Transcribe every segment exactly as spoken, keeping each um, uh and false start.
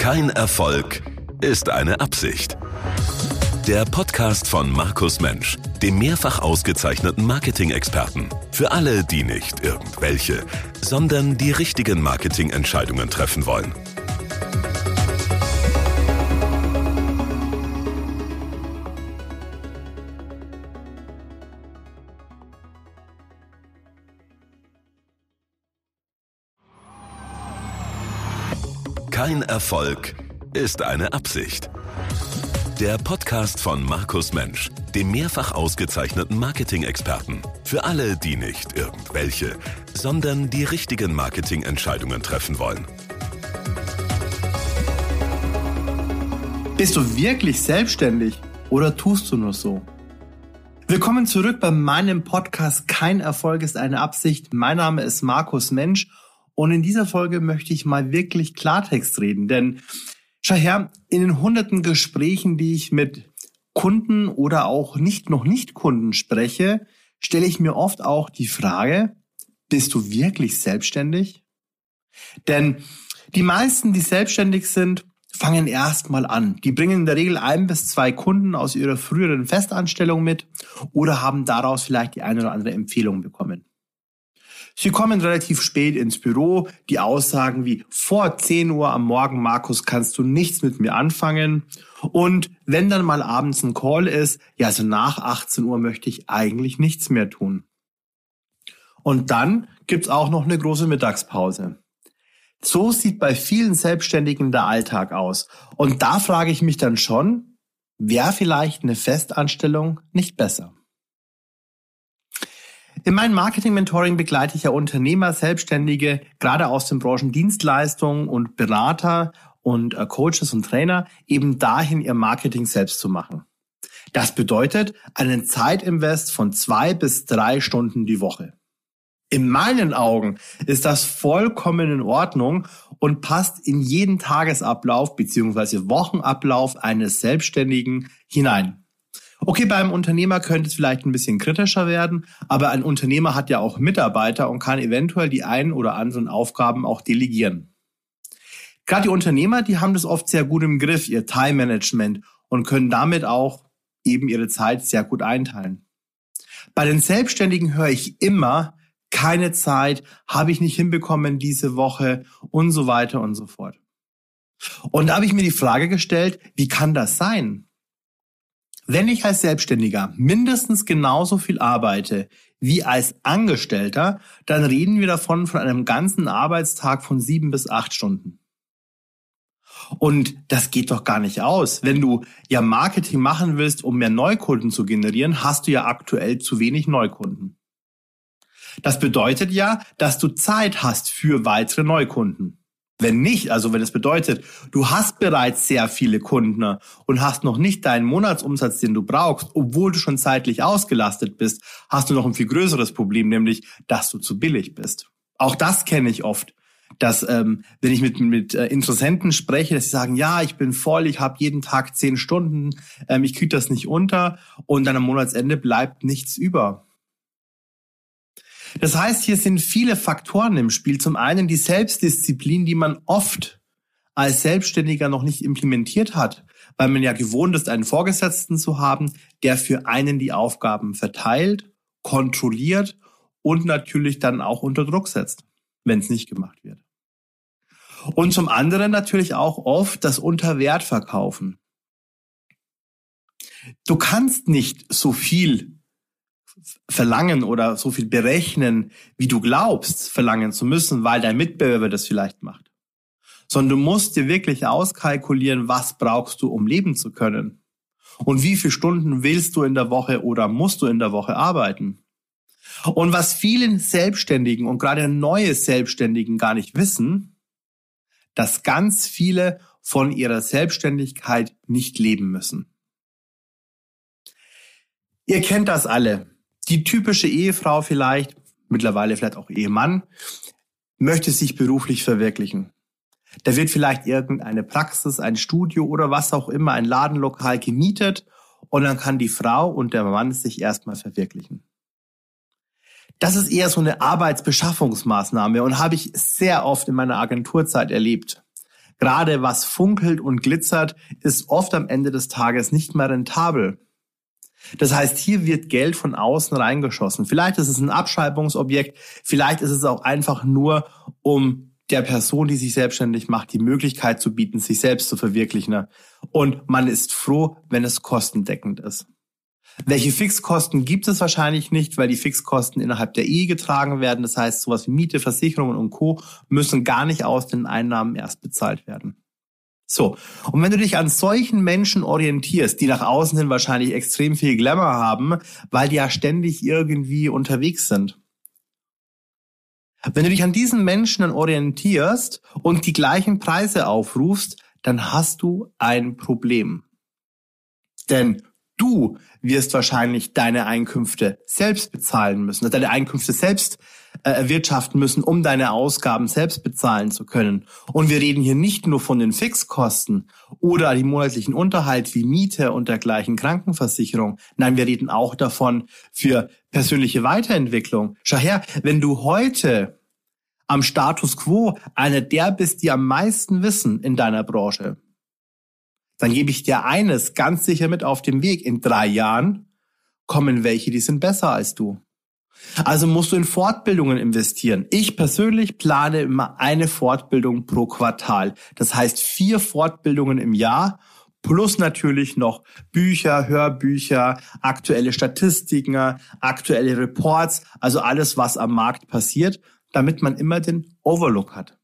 Kein Erfolg ist eine Absicht. Der Podcast von Markus Mensch, dem mehrfach ausgezeichneten Marketing-Experten. Für alle, die nicht irgendwelche, sondern die richtigen Marketingentscheidungen treffen wollen. Kein Erfolg ist eine Absicht. Der Podcast von Markus Mensch, dem mehrfach ausgezeichneten Marketing-Experten. Für alle, die nicht irgendwelche, sondern die richtigen Marketingentscheidungen treffen wollen. Bist du wirklich selbstständig oder tust du nur so? Willkommen zurück bei meinem Podcast Kein Erfolg ist eine Absicht. Mein Name ist Markus Mensch und in dieser Folge möchte ich mal wirklich Klartext reden, denn schau her, in den hunderten Gesprächen, die ich mit Kunden oder auch nicht noch nicht Kunden spreche, stelle ich mir oft auch die Frage, bist du wirklich selbstständig? Denn die meisten, die selbstständig sind, fangen erst mal an. Die bringen in der Regel ein bis zwei Kunden aus ihrer früheren Festanstellung mit oder haben daraus vielleicht die eine oder andere Empfehlung bekommen. Sie kommen relativ spät ins Büro, die Aussagen wie vor zehn Uhr am Morgen, Markus, kannst du nichts mit mir anfangen. Und wenn dann mal abends ein Call ist, ja, also nach achtzehn Uhr möchte ich eigentlich nichts mehr tun. Und dann gibt's auch noch eine große Mittagspause. So sieht bei vielen Selbstständigen der Alltag aus. Und da frage ich mich dann schon, wäre vielleicht eine Festanstellung nicht besser? In meinem Marketing-Mentoring begleite ich ja Unternehmer, Selbstständige, gerade aus den Branchen Dienstleistungen und Berater und äh, Coaches und Trainer, eben dahin ihr Marketing selbst zu machen. Das bedeutet einen Zeitinvest von zwei bis drei Stunden die Woche. In meinen Augen ist das vollkommen in Ordnung und passt in jeden Tagesablauf bzw. Wochenablauf eines Selbstständigen hinein. Okay, beim Unternehmer könnte es vielleicht ein bisschen kritischer werden, aber ein Unternehmer hat ja auch Mitarbeiter und kann eventuell die einen oder anderen Aufgaben auch delegieren. Gerade die Unternehmer, die haben das oft sehr gut im Griff, ihr Time-Management, und können damit auch eben ihre Zeit sehr gut einteilen. Bei den Selbstständigen höre ich immer, keine Zeit, habe ich nicht hinbekommen diese Woche und so weiter und so fort. Und da habe ich mir die Frage gestellt, wie kann das sein? Wenn ich als Selbstständiger mindestens genauso viel arbeite wie als Angestellter, dann reden wir davon von einem ganzen Arbeitstag von sieben bis acht Stunden. Und das geht doch gar nicht aus. Wenn du ja Marketing machen willst, um mehr Neukunden zu generieren, hast du ja aktuell zu wenig Neukunden. Das bedeutet ja, dass du Zeit hast für weitere Neukunden. Wenn nicht, also wenn es bedeutet, du hast bereits sehr viele Kunden und hast noch nicht deinen Monatsumsatz, den du brauchst, obwohl du schon zeitlich ausgelastet bist, hast du noch ein viel größeres Problem, nämlich, dass du zu billig bist. Auch das kenne ich oft, dass ähm, wenn ich mit mit äh, Interessenten spreche, dass sie sagen, ja, ich bin voll, ich habe jeden Tag zehn Stunden, ähm, ich kriege das nicht unter und dann am Monatsende bleibt nichts über. Das heißt, hier sind viele Faktoren im Spiel. Zum einen die Selbstdisziplin, die man oft als Selbstständiger noch nicht implementiert hat, weil man ja gewohnt ist, einen Vorgesetzten zu haben, der für einen die Aufgaben verteilt, kontrolliert und natürlich dann auch unter Druck setzt, wenn es nicht gemacht wird. Und zum anderen natürlich auch oft das Unterwert verkaufen. Du kannst nicht so viel verlangen oder so viel berechnen, wie du glaubst, verlangen zu müssen, weil dein Mitbewerber das vielleicht macht. Sondern du musst dir wirklich auskalkulieren, was brauchst du, um leben zu können. Und wie viele Stunden willst du in der Woche oder musst du in der Woche arbeiten. Und was vielen Selbstständigen und gerade neue Selbstständigen gar nicht wissen, dass ganz viele von ihrer Selbstständigkeit nicht leben müssen. Ihr kennt das alle. Die typische Ehefrau vielleicht, mittlerweile vielleicht auch Ehemann, möchte sich beruflich verwirklichen. Da wird vielleicht irgendeine Praxis, ein Studio oder was auch immer, ein Ladenlokal gemietet und dann kann die Frau und der Mann sich erstmal verwirklichen. Das ist eher so eine Arbeitsbeschaffungsmaßnahme und habe ich sehr oft in meiner Agenturzeit erlebt. gerade was funkelt und glitzert, ist oft am Ende des Tages nicht mehr rentabel. Das heißt, hier wird Geld von außen reingeschossen. Vielleicht ist es ein Abschreibungsobjekt, vielleicht ist es auch einfach nur, um der Person, die sich selbstständig macht, die Möglichkeit zu bieten, sich selbst zu verwirklichen. Und man ist froh, wenn es kostendeckend ist. Welche Fixkosten gibt es wahrscheinlich nicht, weil die Fixkosten innerhalb der Ehe getragen werden. Das heißt, sowas wie Miete, Versicherungen und Co. müssen gar nicht aus den Einnahmen erst bezahlt werden. So, und wenn du dich an solchen Menschen orientierst, die nach außen hin wahrscheinlich extrem viel Glamour haben, weil die ja ständig irgendwie unterwegs sind. Wenn du dich an diesen Menschen dann orientierst und die gleichen Preise aufrufst, dann hast du ein Problem. Denn du wirst wahrscheinlich deine Einkünfte selbst bezahlen müssen, deine Einkünfte selbst äh, erwirtschaften müssen, um deine Ausgaben selbst bezahlen zu können. Und wir reden hier nicht nur von den Fixkosten oder die monatlichen Unterhalt wie Miete und dergleichen Krankenversicherung. Nein, wir reden auch davon für persönliche Weiterentwicklung. Schau her, wenn du heute am Status quo einer der bist, die am meisten wissen in deiner Branche, dann gebe ich dir eines ganz sicher mit auf den Weg. In drei Jahren kommen welche, die sind besser als du. Also musst du in Fortbildungen investieren. Ich persönlich plane immer eine Fortbildung pro Quartal. Das heißt vier Fortbildungen im Jahr plus natürlich noch Bücher, Hörbücher, aktuelle Statistiken, aktuelle Reports, also alles, was am Markt passiert, damit man immer den Overlook hat.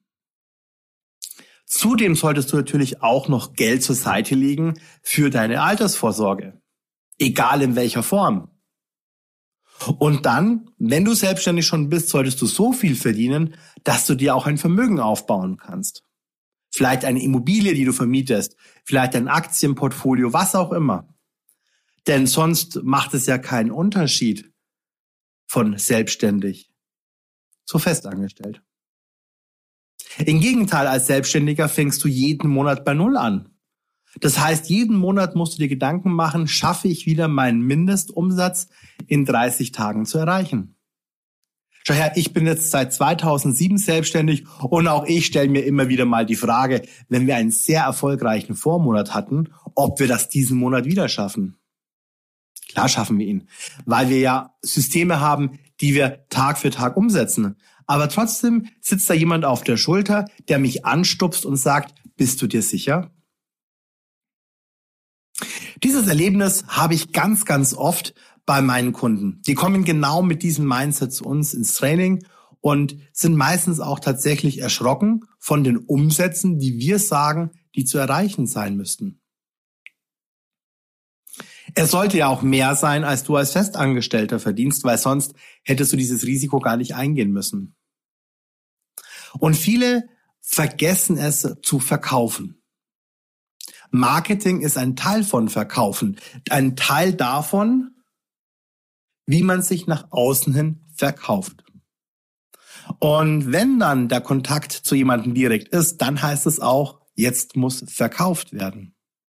Zudem solltest du natürlich auch noch Geld zur Seite legen für deine Altersvorsorge, egal in welcher Form. Und dann, wenn du selbstständig schon bist, solltest du so viel verdienen, dass du dir auch ein Vermögen aufbauen kannst. Vielleicht eine Immobilie, die du vermietest, vielleicht ein Aktienportfolio, was auch immer. Denn sonst macht es ja keinen Unterschied von selbstständig zu festangestellt. Im Gegenteil, als Selbstständiger fängst du jeden Monat bei Null an. Das heißt, jeden Monat musst du dir Gedanken machen, schaffe ich wieder meinen Mindestumsatz in dreißig Tagen zu erreichen. Schau her, ich bin jetzt seit zweitausendsieben selbstständig und auch ich stelle mir immer wieder mal die Frage, wenn wir einen sehr erfolgreichen Vormonat hatten, ob wir das diesen Monat wieder schaffen. Klar schaffen wir ihn, weil wir ja Systeme haben, die wir Tag für Tag umsetzen. Aber trotzdem sitzt da jemand auf der Schulter, der mich anstupst und sagt, bist du dir sicher? Dieses Erlebnis habe ich ganz, ganz oft bei meinen Kunden. Die kommen genau mit diesem Mindset zu uns ins Training und sind meistens auch tatsächlich erschrocken von den Umsätzen, die wir sagen, die zu erreichen sein müssten. Es sollte ja auch mehr sein, als du als Festangestellter verdienst, weil sonst hättest du dieses Risiko gar nicht eingehen müssen. Und viele vergessen es zu verkaufen. Marketing ist ein Teil von Verkaufen, ein Teil davon, wie man sich nach außen hin verkauft. Und wenn dann der Kontakt zu jemandem direkt ist, dann heißt es auch, jetzt muss verkauft werden.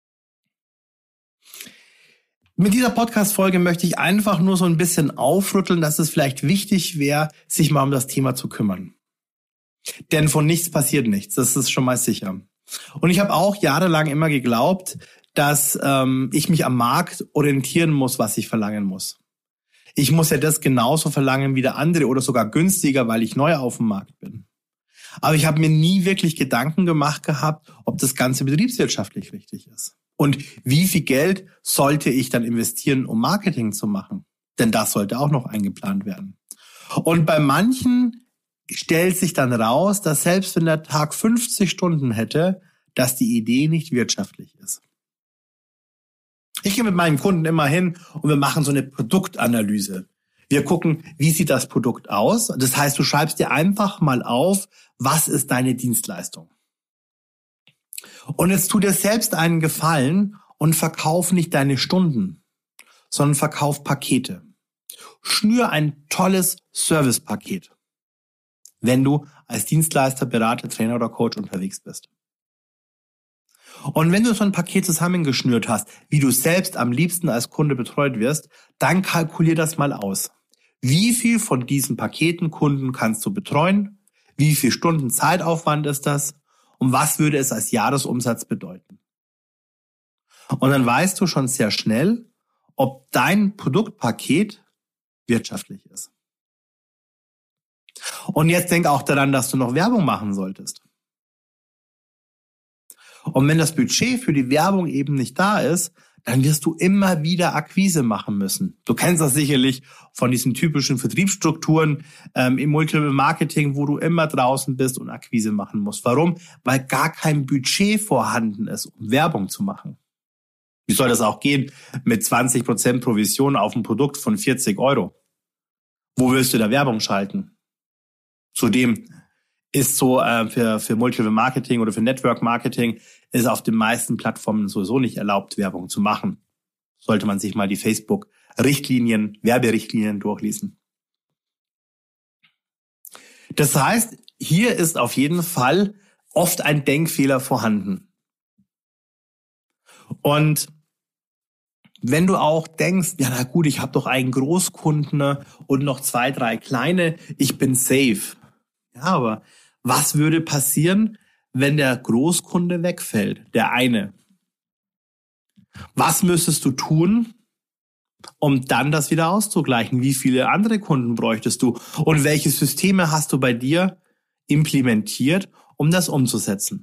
Mit dieser Podcast-Folge möchte ich einfach nur so ein bisschen aufrütteln, dass es vielleicht wichtig wäre, sich mal um das Thema zu kümmern. Denn von nichts passiert nichts, das ist schon mal sicher. Und ich habe auch jahrelang immer geglaubt, dass ähm, ich mich am Markt orientieren muss, was ich verlangen muss. Ich muss ja das genauso verlangen wie der andere oder sogar günstiger, weil ich neu auf dem Markt bin. Aber ich habe mir nie wirklich Gedanken gemacht gehabt, ob das Ganze betriebswirtschaftlich richtig ist. Und wie viel Geld sollte ich dann investieren, um Marketing zu machen? Denn das sollte auch noch eingeplant werden. Und bei manchen stellt sich dann raus, dass selbst wenn der Tag fünfzig Stunden hätte, dass die Idee nicht wirtschaftlich ist. Ich gehe mit meinen Kunden immer hin und wir machen so eine Produktanalyse. Wir gucken, wie sieht das Produkt aus? Das heißt, du schreibst dir einfach mal auf, was ist deine Dienstleistung? Und jetzt tu dir selbst einen Gefallen und verkauf nicht deine Stunden, sondern verkauf Pakete. Schnür ein tolles Servicepaket, wenn du als Dienstleister, Berater, Trainer oder Coach unterwegs bist. Und wenn du so ein Paket zusammengeschnürt hast, wie du selbst am liebsten als Kunde betreut wirst, dann kalkulier das mal aus. Wie viel von diesen Paketen Kunden kannst du betreuen? Wie viel Stunden Zeitaufwand ist das? und was würde es als Jahresumsatz bedeuten. Und dann weißt du schon sehr schnell, ob dein Produktpaket wirtschaftlich ist. Und jetzt denk auch daran, dass du noch Werbung machen solltest. Und wenn das Budget für die Werbung eben nicht da ist, dann wirst du immer wieder Akquise machen müssen. Du kennst das sicherlich von diesen typischen Vertriebsstrukturen ähm, im Multilevel-Marketing, wo du immer draußen bist und Akquise machen musst. Warum? Weil gar kein Budget vorhanden ist, um Werbung zu machen. Wie soll das auch gehen mit zwanzig Prozent Provision auf ein Produkt von vierzig Euro? Wo willst du da Werbung schalten? Zudem ist so äh, für, für Multilevel-Marketing oder für Network-Marketing ist auf den meisten Plattformen sowieso nicht erlaubt, Werbung zu machen. Sollte man sich mal die Facebook-Richtlinien, Werberichtlinien durchlesen. Das heißt, hier ist auf jeden Fall oft ein Denkfehler vorhanden. Und wenn du auch denkst, ja na gut, ich habe doch einen Großkunden und noch zwei, drei kleine, ich bin safe. Ja, aber was würde passieren, wenn der Großkunde wegfällt, der eine? Was müsstest du tun, um dann das wieder auszugleichen? Wie viele andere Kunden bräuchtest du? Und welche Systeme hast du bei dir implementiert, um das umzusetzen?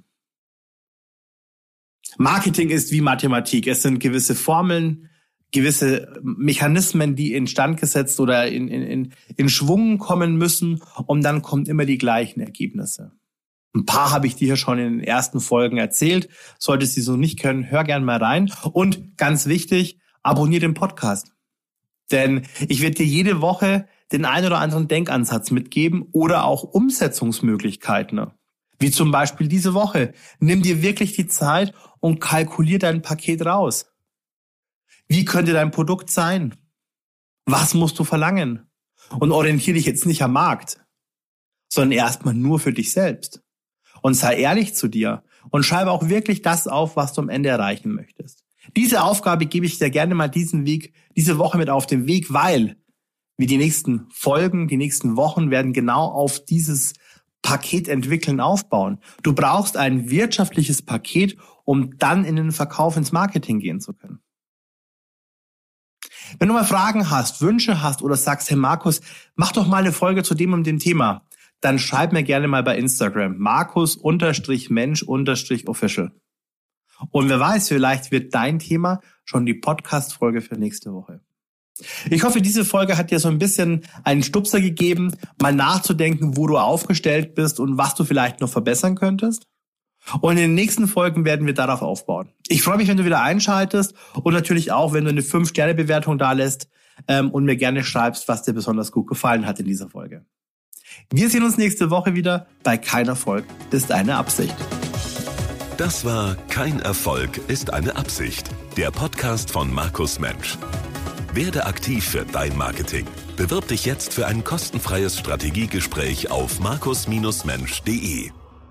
Marketing ist wie Mathematik. Es sind gewisse Formeln, gewisse Mechanismen, die instand gesetzt oder in, in, in Schwung kommen müssen, und dann kommen immer die gleichen Ergebnisse. Ein paar habe ich dir hier schon in den ersten Folgen erzählt. Solltest du sie so nicht können, hör gern mal rein. Und ganz wichtig, abonniere den Podcast. Denn ich werde dir jede Woche den einen oder anderen Denkansatz mitgeben oder auch Umsetzungsmöglichkeiten. Wie zum Beispiel diese Woche. Nimm dir wirklich die Zeit und kalkulier dein Paket raus. Wie könnte dein Produkt sein? Was musst du verlangen? Und orientiere dich jetzt nicht am Markt, sondern erstmal nur für dich selbst. Und sei ehrlich zu dir und schreibe auch wirklich das auf, was du am Ende erreichen möchtest. Diese Aufgabe gebe ich dir gerne mal diesen Weg, diese Woche mit auf den Weg, weil wir die nächsten Folgen, die nächsten Wochen werden genau auf dieses Paket entwickeln, aufbauen. Du brauchst ein wirtschaftliches Paket, um dann in den Verkauf, ins Marketing gehen zu können. Wenn du mal Fragen hast, Wünsche hast oder sagst, hey Markus, mach doch mal eine Folge zu dem und dem Thema, dann schreib mir gerne mal bei Instagram, Markus-Mensch-Official. Und wer weiß, vielleicht wird dein Thema schon die Podcast-Folge für nächste Woche. Ich hoffe, diese Folge hat dir so ein bisschen einen Stupser gegeben, mal nachzudenken, wo du aufgestellt bist und was du vielleicht noch verbessern könntest. Und in den nächsten Folgen werden wir darauf aufbauen. Ich freue mich, wenn du wieder einschaltest und natürlich auch, wenn du eine fünf Sterne Bewertung da lässt ähm, und mir gerne schreibst, was dir besonders gut gefallen hat in dieser Folge. Wir sehen uns nächste Woche wieder bei Kein Erfolg ist eine Absicht. Das war Kein Erfolg ist eine Absicht, der Podcast von Markus Mensch. Werde aktiv für dein Marketing. Bewirb dich jetzt für ein kostenfreies Strategiegespräch auf markus Mensch punkt de.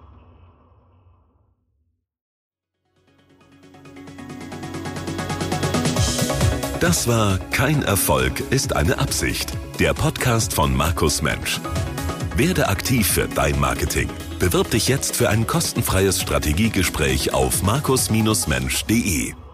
Das war Kein Erfolg ist eine Absicht, der Podcast von Markus Mensch. Werde aktiv für dein Marketing. Bewirb dich jetzt für ein kostenfreies Strategiegespräch auf markus Mensch punkt de.